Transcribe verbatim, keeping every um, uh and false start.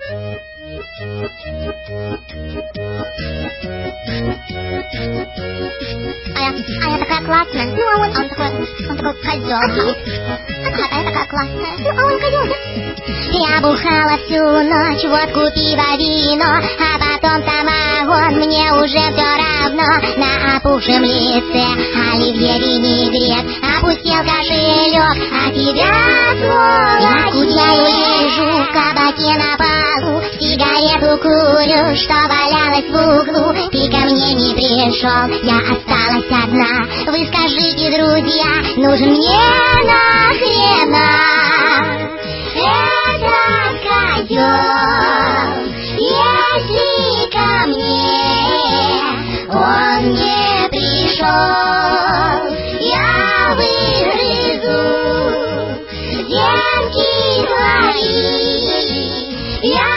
А я, а я такая классная. Ну, а он, он такой, он такой козел. А я такая классная. Ну, а он козел, да? Я бухала всю ночь, водку, пиво, вино, а потом самогон, мне уже все равно. На опухшем лице оливье винегрет, опустел кошелек, а тебя, сволочь, я скучаю, лежу в кабаке на полу, сигарету курю, что валялась в углу. Ты ко мне не пришел, я осталась одна. Вы скажите, друзья, нужен мне нахрена этот козел? Если ко мне он не пришел, я выгрызу зенки твои. Я